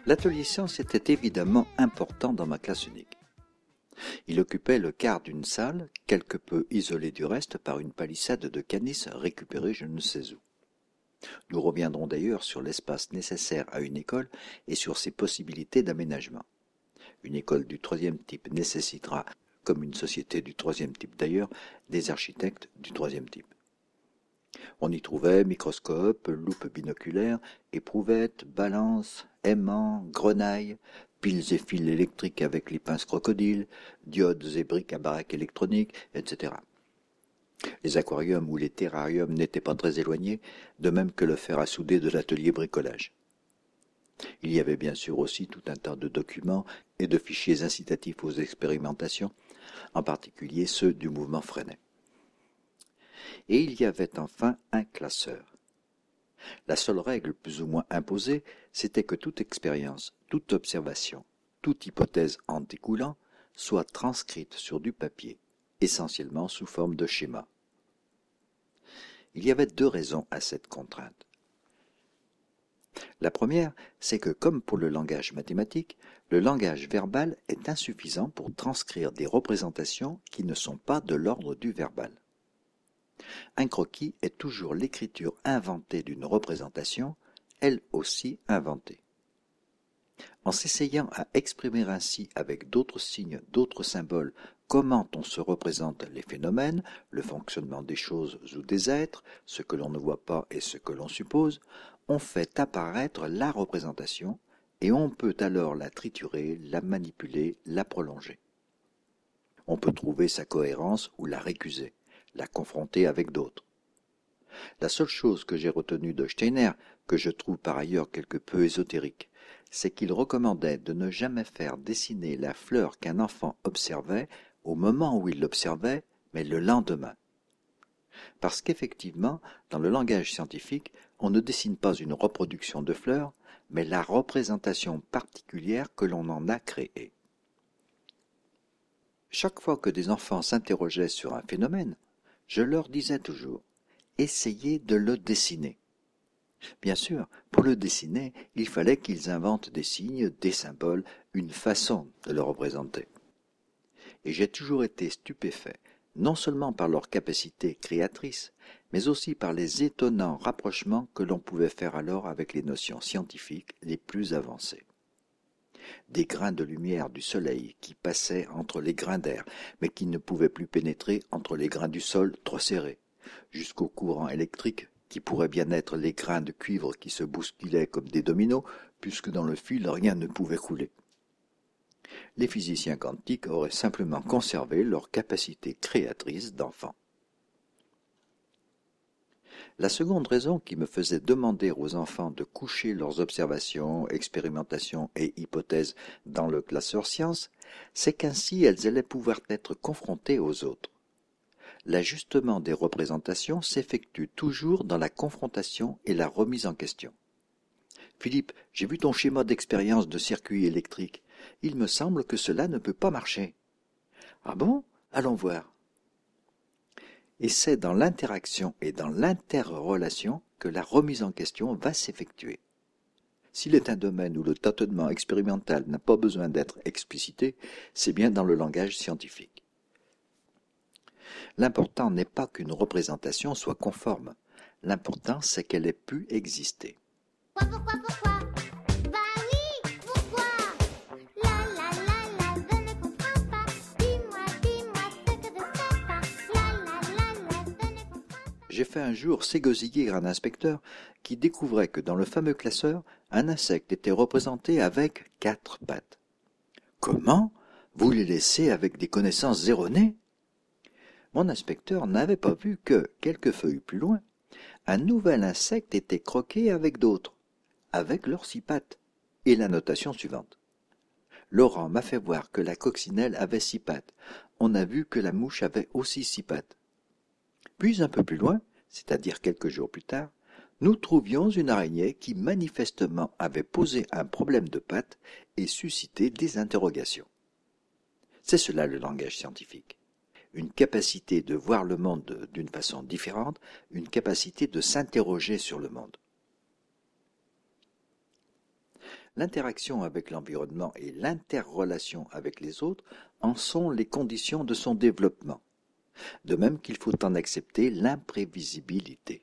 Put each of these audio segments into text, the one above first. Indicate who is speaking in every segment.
Speaker 1: L'atelier sciences était évidemment important dans ma classe unique. Il occupait le quart d'une salle, quelque peu isolée du reste par une palissade de canis récupérée je ne sais où. Nous reviendrons d'ailleurs sur l'espace nécessaire à une école et sur ses possibilités d'aménagement. Une école du troisième type nécessitera, comme une société du troisième type d'ailleurs, des architectes du troisième type. On y trouvait microscopes, loupes binoculaires, éprouvettes, balances, aimants, grenailles, piles et fils électriques avec les pinces crocodiles, diodes et briques à baraque électronique, etc. Les aquariums ou les terrariums n'étaient pas très éloignés, de même que le fer à souder de l'atelier bricolage. Il y avait bien sûr aussi tout un tas de documents et de fichiers incitatifs aux expérimentations, en particulier ceux du mouvement Freinet. Et il y avait enfin un classeur. La seule règle plus ou moins imposée, c'était que toute expérience, toute observation, toute hypothèse en découlant soit transcrite sur du papier, essentiellement sous forme de schéma. Il y avait deux raisons à cette contrainte. La première, c'est que comme pour le langage mathématique, le langage verbal est insuffisant pour transcrire des représentations qui ne sont pas de l'ordre du verbal. Un croquis est toujours l'écriture inventée d'une représentation, elle aussi inventée. En s'essayant à exprimer ainsi avec d'autres signes, d'autres symboles, comment on se représente les phénomènes, le fonctionnement des choses ou des êtres, ce que l'on ne voit pas et ce que l'on suppose, on fait apparaître la représentation et on peut alors la triturer, la manipuler, la prolonger. On peut trouver sa cohérence ou la récuser, la confronter avec d'autres. La seule chose que j'ai retenue de Steiner, que je trouve par ailleurs quelque peu ésotérique, c'est qu'il recommandait de ne jamais faire dessiner la fleur qu'un enfant observait au moment où il l'observait, mais le lendemain. Parce qu'effectivement, dans le langage scientifique, on ne dessine pas une reproduction de fleurs, mais la représentation particulière que l'on en a créée. Chaque fois que des enfants s'interrogeaient sur un phénomène, je leur disais toujours « essayez de le dessiner ». Bien sûr, pour le dessiner, il fallait qu'ils inventent des signes, des symboles, une façon de le représenter. Et j'ai toujours été stupéfait, non seulement par leur capacité créatrice, mais aussi par les étonnants rapprochements que l'on pouvait faire alors avec les notions scientifiques les plus avancées. Des grains de lumière du soleil qui passaient entre les grains d'air, mais qui ne pouvaient plus pénétrer entre les grains du sol trop serrés, jusqu'au courant électrique qui pourrait bien être les grains de cuivre qui se bousculaient comme des dominos, puisque dans le fil rien ne pouvait couler. Les physiciens quantiques auraient simplement conservé leur capacité créatrice d'enfant. La seconde raison qui me faisait demander aux enfants de coucher leurs observations, expérimentations et hypothèses dans le classeur sciences, c'est qu'ainsi elles allaient pouvoir être confrontées aux autres. L'ajustement des représentations s'effectue toujours dans la confrontation et la remise en question. « Philippe, j'ai vu ton schéma d'expérience de circuit électrique. Il me semble que cela ne peut pas marcher. »« Ah bon ? Allons voir. » Et c'est dans l'interaction et dans l'interrelation que la remise en question va s'effectuer. S'il est un domaine où le tâtonnement expérimental n'a pas besoin d'être explicité, c'est bien dans le langage scientifique. L'important n'est pas qu'une représentation soit conforme. L'important, c'est qu'elle ait pu exister.
Speaker 2: Pourquoi Bah oui, pourquoi La la la la, je ne comprends pas. Dis-moi ce que de faire pas. La je ne comprends pas.
Speaker 1: J'ai fait un jour s'égosiller un inspecteur qui découvrait que dans le fameux classeur, un insecte était représenté avec 4 pattes. « Comment ? Vous les laissez avec des connaissances erronées ?» Mon inspecteur n'avait pas vu que, quelques feuilles plus loin, un nouvel insecte était croqué avec d'autres, avec leurs 6 pattes, et la notation suivante. Laurent m'a fait voir que la coccinelle avait 6 pattes. On a vu que la mouche avait aussi 6 pattes. Puis un peu plus loin, c'est-à-dire quelques jours plus tard, nous trouvions une araignée qui manifestement avait posé un problème de pattes et suscité des interrogations. C'est cela le langage scientifique. Une capacité de voir le monde d'une façon différente, une capacité de s'interroger sur le monde. L'interaction avec l'environnement et l'interrelation avec les autres en sont les conditions de son développement, de même qu'il faut en accepter l'imprévisibilité.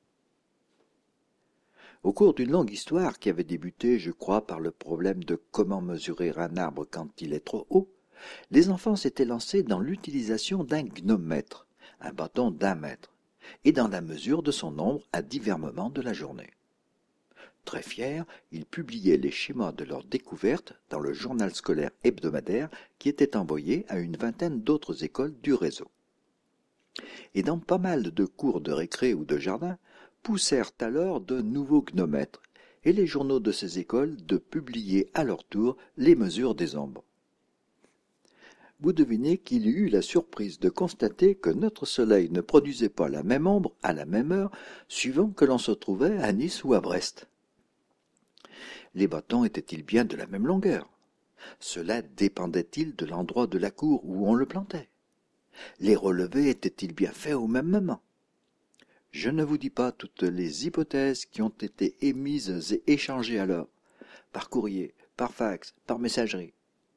Speaker 1: Au cours d'une longue histoire qui avait débuté, je crois, par le problème de comment mesurer un arbre quand il est trop haut, les enfants s'étaient lancés dans l'utilisation d'un gnomètre, un bâton d'1 mètre, et dans la mesure de son nombre à divers moments de la journée. Très fiers, ils publiaient les schémas de leurs découvertes dans le journal scolaire hebdomadaire qui était envoyé à une vingtaine d'autres écoles du réseau. Et dans pas mal de cours de récré ou de jardin, poussèrent alors de nouveaux gnomètres, et les journaux de ces écoles de publier à leur tour les mesures des ombres. Vous devinez qu'il y eut la surprise de constater que notre soleil ne produisait pas la même ombre à la même heure, suivant que l'on se trouvait à Nice ou à Brest. Les bâtons étaient-ils bien de la même longueur? Cela dépendait-il de l'endroit de la cour où on le plantait? Les relevés étaient-ils bien faits au même moment? Je ne vous dis pas toutes les hypothèses qui ont été émises et échangées alors, par courrier, par fax, par messagerie.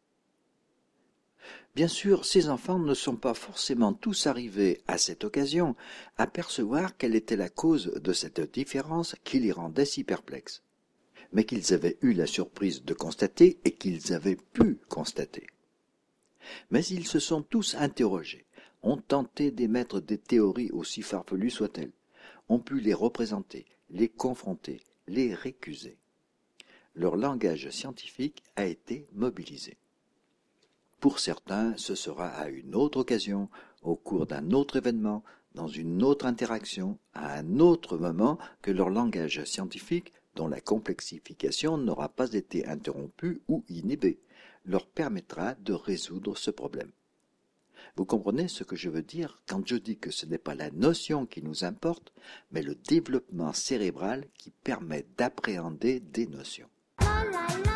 Speaker 1: Bien sûr, ces enfants ne sont pas forcément tous arrivés à cette occasion à percevoir quelle était la cause de cette différence qui les rendait si perplexes, mais qu'ils avaient eu la surprise de constater et qu'ils avaient pu constater. Mais ils se sont tous interrogés, ont tenté d'émettre des théories aussi farfelues soient-elles, ont pu les représenter, les confronter, les récuser. Leur langage scientifique a été mobilisé. Pour certains, ce sera à une autre occasion, au cours d'un autre événement, dans une autre interaction, à un autre moment, que leur langage scientifique, dont la complexification n'aura pas été interrompue ou inhibée, leur permettra de résoudre ce problème. Vous comprenez ce que je veux dire quand je dis que ce n'est pas la notion qui nous importe, mais le développement cérébral qui permet d'appréhender des notions.
Speaker 2: La la la.